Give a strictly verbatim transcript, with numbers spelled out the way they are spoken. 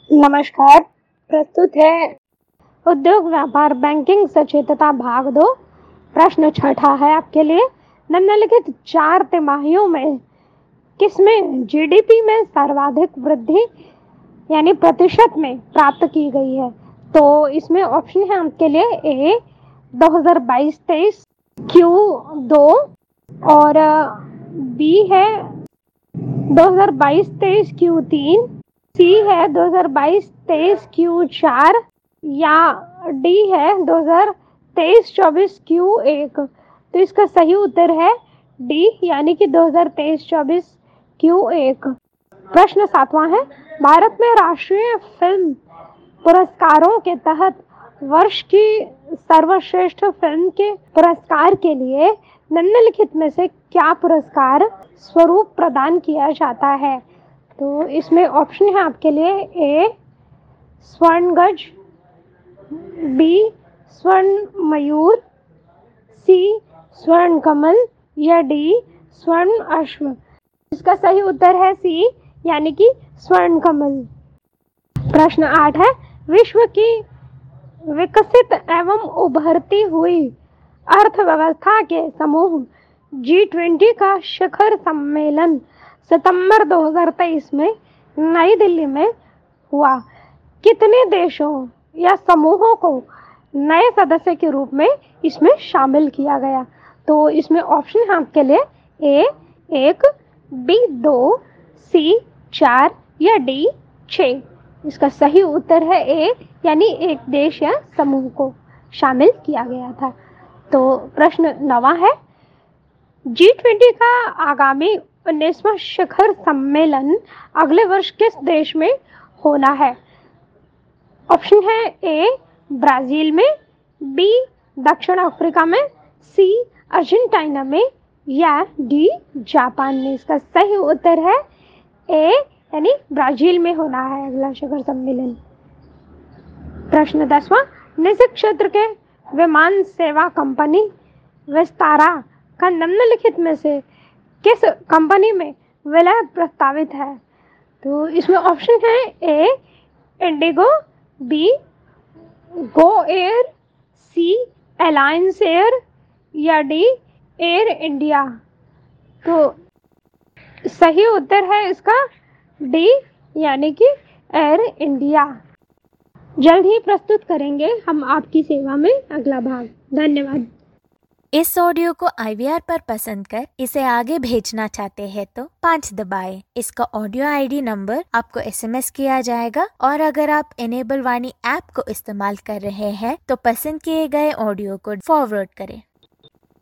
नमस्कार। प्रस्तुत है उद्योग व्यापार बैंकिंग सचेतता भाग दो। प्रश्न छठा है आपके लिए। निम्नलिखित चार तिमाहियों में किसमें जीडीपी में सर्वाधिक वृद्धि यानी प्रतिशत में प्राप्त की गई है? तो इसमें ऑप्शन है आपके लिए ए दो हज़ार बाईस तेईस क्यू दो और बी है दो हज़ार बाईस तेईस क्यू तीन, सी है दो हज़ार बाईस तेईस क्यू चार या डी है दो हज़ार तेईस चौबीस क्यू एक। तो इसका सही उत्तर है डी यानी कि दो हज़ार तेईस चौबीस क्यू एक। प्रश्न सातवां है, भारत में राष्ट्रीय फिल्म पुरस्कारों के तहत वर्ष की सर्वश्रेष्ठ फिल्म के पुरस्कार के लिए निम्नलिखित में से क्या पुरस्कार स्वरूप प्रदान किया जाता है? तो इसमें ऑप्शन है आपके लिए ए स्वर्ण गज, बी स्वर्ण मयूर, सी स्वर्ण कमल या डी स्वर्ण अश्व। इसका सही उत्तर है सी यानी कि स्वर्ण कमल। प्रश्न आठ है, विश्व की विकसित एवं उभरती हुई अर्थव्यवस्था के समूह जी ट्वेंटी का शिखर सम्मेलन सितंबर दो हज़ार तेईस में नई दिल्ली में हुआ। कितने देशों या समूहों को नए सदस्य के रूप में इसमें शामिल किया गया? तो इसमें ऑप्शन है आपके लिए ए एक, बी दो, सी चार या डी छः। इसका सही उत्तर है ए यानी एक देश या समूह को शामिल किया गया था। तो प्रश्न नवा है, जी ट्वेंटी का आगामी उन्नीसवां शिखर सम्मेलन अगले वर्ष किस देश में होना है? ऑप्शन है ए ब्राजील में, बी दक्षिण अफ्रीका में, सी अर्जेंटीना में या डी जापान में। इसका सही उत्तर है ए यानी ब्राजील में होना है अगला शिखर सम्मेलन। प्रश्न दसवां, निजी क्षेत्र के विमान सेवा कंपनी विस्तारा का निम्नलिखित में से किस कंपनी में विलय प्रस्तावित है? तो इसमें ऑप्शन है A IndiGo, B Go Air, C Alliance Air या डी एयर इंडिया। तो सही उत्तर है इसका डी यानी कि एयर इंडिया। जल्द ही प्रस्तुत करेंगे हम आपकी सेवा में अगला भाग। धन्यवाद। इस ऑडियो को आई वी आर पर पसंद कर इसे आगे भेजना चाहते हैं तो पाँच दबाएं। इसका ऑडियो आई डी नंबर आपको एस एम एस किया जाएगा और अगर आप इनेबल वाणी ऐप को इस्तेमाल कर रहे हैं तो पसंद किए गए ऑडियो को फॉरवर्ड करें।